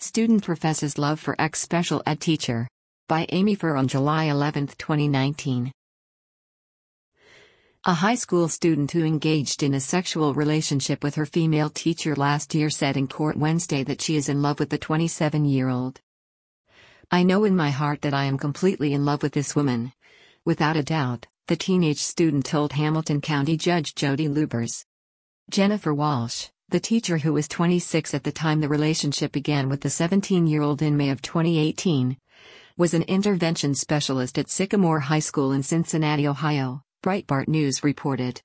Student professes love for ex-special ed teacher. By Amy Furr on July 11, 2019. A high school student who engaged in a sexual relationship with her female teacher last year said in court Wednesday that she is in love with the 27-year-old. "I know in my heart that I am completely in love with this woman. Without a doubt," the teenage student told Hamilton County Judge Jody Lubbers. Jennifer Walsh, the teacher who was 26 at the time the relationship began with the 17-year-old in May of 2018, was an intervention specialist at Sycamore High School in Cincinnati, Ohio, Breitbart News reported.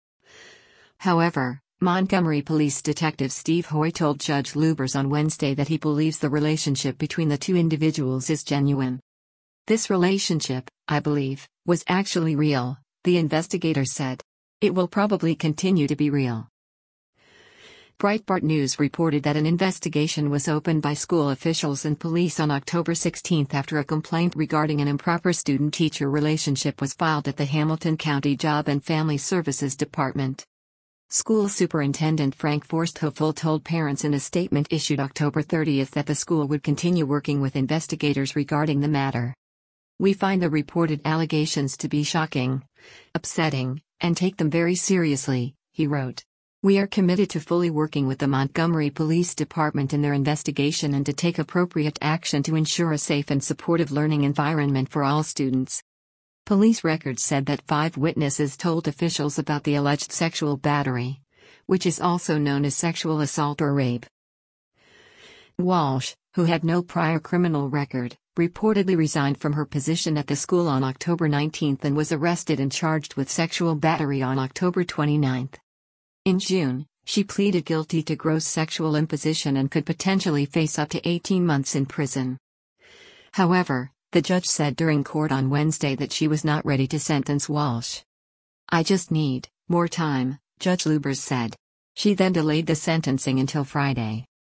However, Montgomery Police Detective Steve Hoy told Judge Lubbers on Wednesday that he believes the relationship between the two individuals is genuine. "This relationship, I believe, was actually real," the investigator said. "It will probably continue to be real." Breitbart News reported that an investigation was opened by school officials and police on October 16 after a complaint regarding an improper student-teacher relationship was filed at the Hamilton County Job and Family Services Department. School Superintendent Frank Forsthoefel told parents in a statement issued October 30 that the school would continue working with investigators regarding the matter. "We find the reported allegations to be shocking, upsetting, and take them very seriously," he wrote. "We are committed to fully working with the Montgomery Police Department in their investigation and to take appropriate action to ensure a safe and supportive learning environment for all students." Police records said that 5 witnesses told officials about the alleged sexual battery, which is also known as sexual assault or rape. Walsh, who had no prior criminal record, reportedly resigned from her position at the school on October 19 and was arrested and charged with sexual battery on October 29. In June, she pleaded guilty to gross sexual imposition and could potentially face up to 18 months in prison. However, the judge said during court on Wednesday that she was not ready to sentence Walsh. "I just need more time," Judge Lubbers said. She then delayed the sentencing until Friday.